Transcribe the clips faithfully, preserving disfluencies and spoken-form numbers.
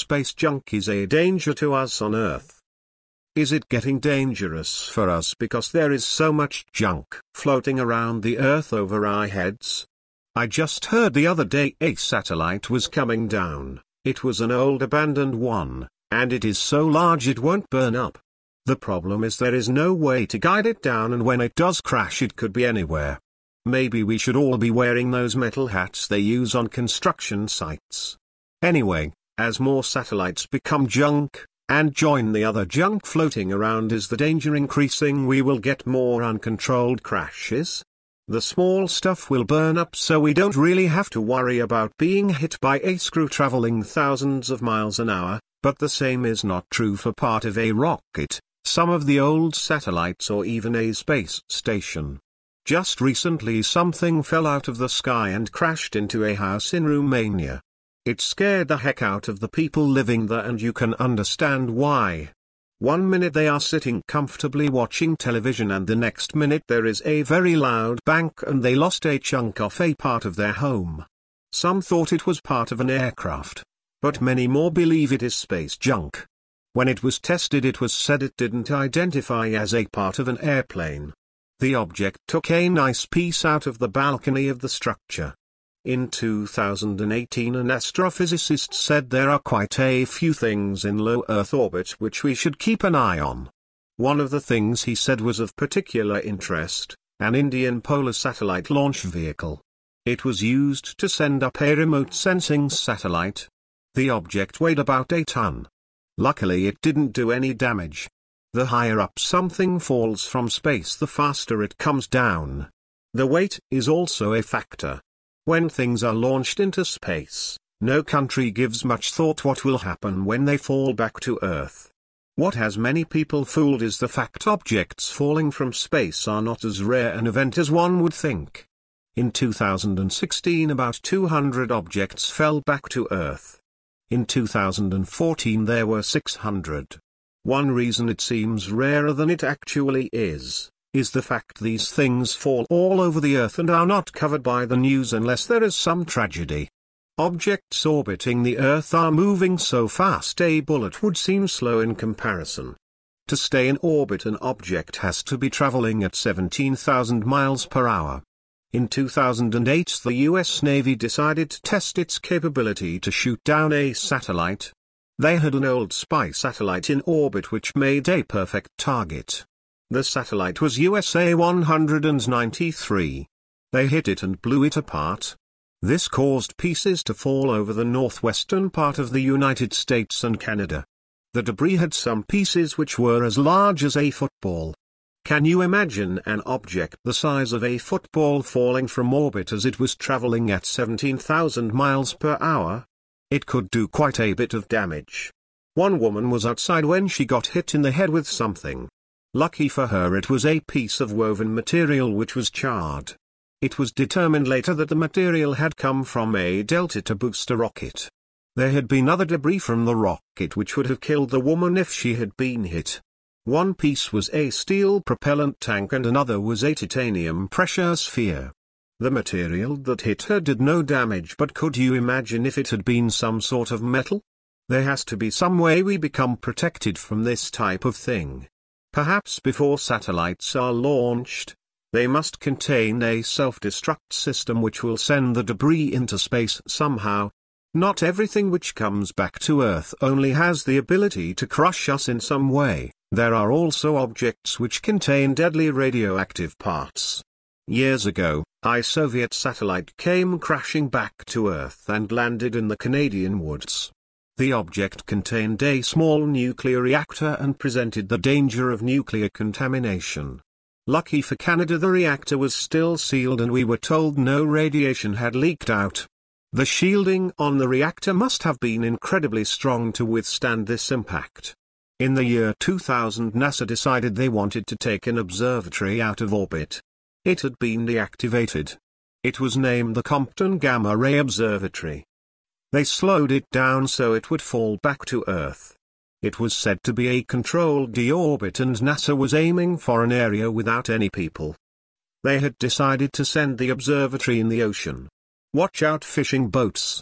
space junk is a danger to us on Earth? Is it getting dangerous for us because there is so much junk floating around the Earth over our heads? I just heard the other day a satellite was coming down. It was an old abandoned one, and it is so large it won't burn up. The problem is there is no way to guide it down, and when it does crash it could be anywhere. Maybe we should all be wearing those metal hats they use on construction sites. Anyway, as more satellites become junk, and join the other junk floating around, is the danger increasing we will get more uncontrolled crashes? The small stuff will burn up, so we don't really have to worry about being hit by a screw traveling thousands of miles an hour, but the same is not true for part of a rocket, some of the old satellites, or even a space station. Just recently something fell out of the sky and crashed into a house in Romania. It scared the heck out of the people living there, and you can understand why. One minute they are sitting comfortably watching television, and the next minute there is a very loud bang and they lost a chunk of a part of their home. Some thought it was part of an aircraft, but many more believe it is space junk. When it was tested, it was said it didn't identify as a part of an airplane. The object took a nice piece out of the balcony of the structure. In two thousand eighteen, an astrophysicist said there are quite a few things in low Earth orbit which we should keep an eye on. One of the things he said was of particular interest: an Indian polar satellite launch vehicle. It was used to send up a remote sensing satellite. The object weighed about a ton. Luckily it didn't do any damage. The higher up something falls from space, the faster it comes down. The weight is also a factor. When things are launched into space, no country gives much thought what will happen when they fall back to Earth. What has many people fooled is the fact objects falling from space are not as rare an event as one would think. In two thousand sixteen about two hundred objects fell back to Earth. In two thousand fourteen there were six hundred. One reason it seems rarer than it actually is, is the fact these things fall all over the Earth and are not covered by the news unless there is some tragedy. Objects orbiting the Earth are moving so fast a bullet would seem slow in comparison. To stay in orbit, an object has to be traveling at seventeen thousand miles per hour. In two thousand eight the U S Navy decided to test its capability to shoot down a satellite. They had an old spy satellite in orbit which made a perfect target. The satellite was U S A one ninety-three. They hit it and blew it apart. This caused pieces to fall over the northwestern part of the United States and Canada. The debris had some pieces which were as large as a football. Can you imagine an object the size of a football falling from orbit as it was traveling at seventeen thousand miles per hour? It could do quite a bit of damage. One woman was outside when she got hit in the head with something. Lucky for her it was a piece of woven material which was charred. It was determined later that the material had come from a Delta booster rocket. There had been other debris from the rocket which would have killed the woman if she had been hit. One piece was a steel propellant tank and another was a titanium pressure sphere. The material that hit her did no damage, but could you imagine if it had been some sort of metal? There has to be some way we become protected from this type of thing. Perhaps before satellites are launched, they must contain a self-destruct system which will send the debris into space somehow. Not everything which comes back to Earth only has the ability to crush us in some way. There are also objects which contain deadly radioactive parts. Years ago, a Soviet satellite came crashing back to Earth and landed in the Canadian woods. The object contained a small nuclear reactor and presented the danger of nuclear contamination. Lucky for Canada, the reactor was still sealed and we were told no radiation had leaked out. The shielding on the reactor must have been incredibly strong to withstand this impact. In the year two thousand, NASA decided they wanted to take an observatory out of orbit. It had been deactivated. It was named the Compton Gamma Ray Observatory. They slowed it down so it would fall back to Earth. It was said to be a controlled deorbit and NASA was aiming for an area without any people. They had decided to send the observatory in the ocean. Watch out, fishing boats.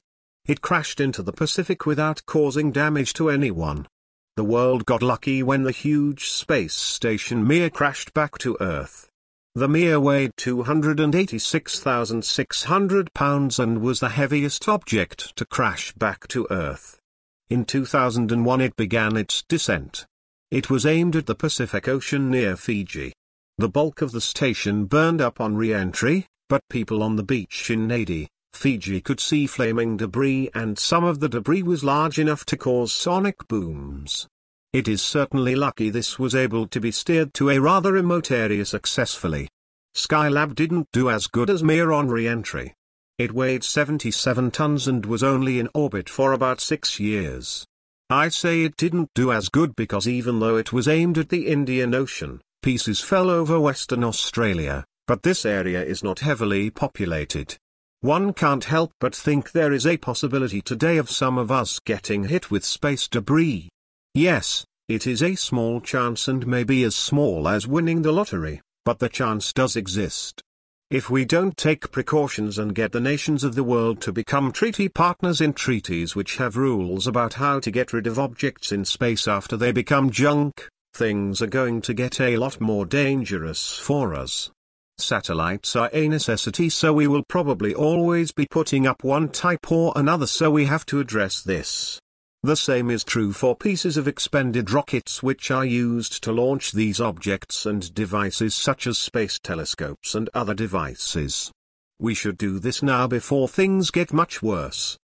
It crashed into the Pacific without causing damage to anyone. The world got lucky when the huge space station Mir crashed back to Earth. The Mir weighed two hundred eighty-six thousand six hundred pounds and was the heaviest object to crash back to Earth. In two thousand one it began its descent. It was aimed at the Pacific Ocean near Fiji. The bulk of the station burned up on re-entry, but people on the beach in Nadi, Fiji could see flaming debris, and some of the debris was large enough to cause sonic booms. It is certainly lucky this was able to be steered to a rather remote area successfully. Skylab didn't do as good as Mir on re-entry. It weighed seventy-seven tons and was only in orbit for about six years. I say it didn't do as good because even though it was aimed at the Indian Ocean, pieces fell over Western Australia, but this area is not heavily populated. One can't help but think there is a possibility today of some of us getting hit with space debris. Yes, it is a small chance and maybe as small as winning the lottery, but the chance does exist. If we don't take precautions and get the nations of the world to become treaty partners in treaties which have rules about how to get rid of objects in space after they become junk, things are going to get a lot more dangerous for us. Satellites are a necessity, so we will probably always be putting up one type or another, so we have to address this. The same is true for pieces of expended rockets which are used to launch these objects and devices such as space telescopes and other devices. We should do this now before things get much worse.